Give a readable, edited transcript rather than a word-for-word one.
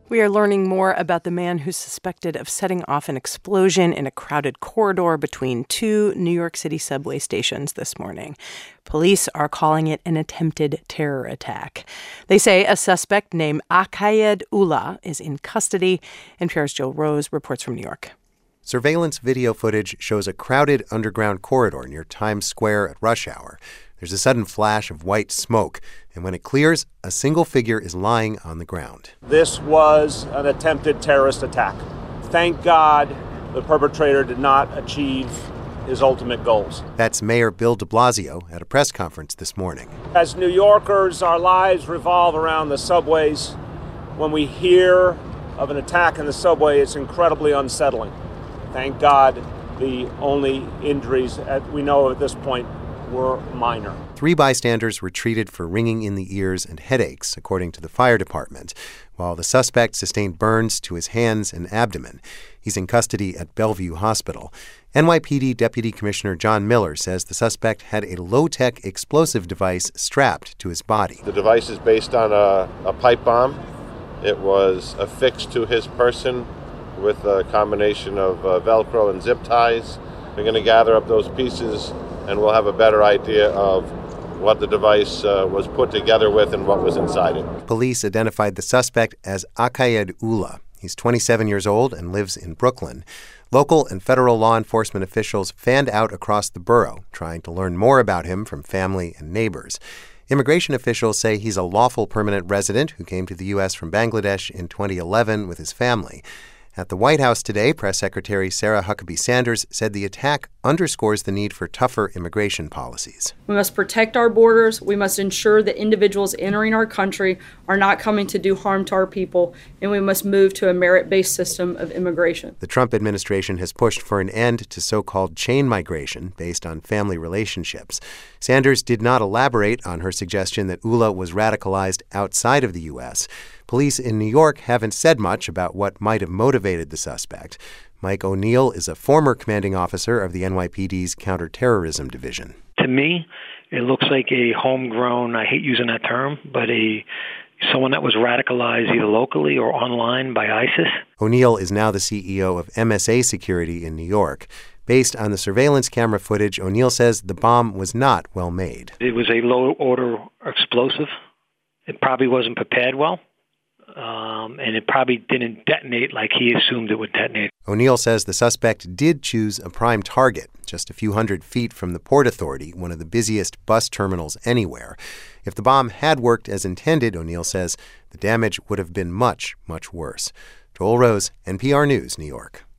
We are learning more about the man who's suspected of setting off an explosion in a crowded corridor between two New York City subway stations this morning. Police are calling it an attempted terror attack. They say a suspect named Akayed Ullah is in custody. NPR's Jill Rose reports from New York. Surveillance video footage shows a crowded underground corridor near Times Square at rush hour. There's a sudden flash of white smoke, and when it clears, a single figure is lying on the ground. This was an attempted terrorist attack. Thank God the perpetrator did not achieve his ultimate goals. That's Mayor Bill de Blasio at a press conference this morning. As New Yorkers, our lives revolve around the subways. When we hear of an attack in the subway, it's incredibly unsettling. Thank God the only injuries we know at this point were minor. 3 bystanders were treated for ringing in the ears and headaches, according to the fire department, while the suspect sustained burns to his hands and abdomen. He's in custody at Bellevue Hospital. NYPD Deputy Commissioner John Miller says the suspect had a low-tech explosive device strapped to his body. The device is based on a pipe bomb. It was affixed to his person with a combination of Velcro and zip ties. We're going to gather up those pieces, and we'll have a better idea of what the device was put together with and what was inside it. Police identified the suspect as Akayed Ullah. He's 27 years old and lives in Brooklyn. Local and federal law enforcement officials fanned out across the borough, trying to learn more about him from family and neighbors. Immigration officials say he's a lawful permanent resident who came to the U.S. from Bangladesh in 2011 with his family. At the White House today, Press Secretary Sarah Huckabee Sanders said the attack underscores the need for tougher immigration policies. We must protect our borders. We must ensure that individuals entering our country are not coming to do harm to our people, and we must move to a merit-based system of immigration. The Trump administration has pushed for an end to so-called chain migration based on family relationships. Sanders did not elaborate on her suggestion that Ullah was radicalized outside of the U.S. Police in New York haven't said much about what might have motivated the suspect. Mike O'Neill is a former commanding officer of the NYPD's counterterrorism division. To me, it looks like a homegrown, I hate using that term, but someone that was radicalized either locally or online by ISIS. O'Neill is now the CEO of MSA Security in New York. Based on the surveillance camera footage, O'Neill says the bomb was not well made. It was a low-order explosive. It probably wasn't prepared well. And it probably didn't detonate like he assumed it would detonate. O'Neill says the suspect did choose a prime target, just a few hundred feet from the Port Authority, one of the busiest bus terminals anywhere. If the bomb had worked as intended, O'Neill says, the damage would have been much, much worse. Joel Rose, NPR News, New York.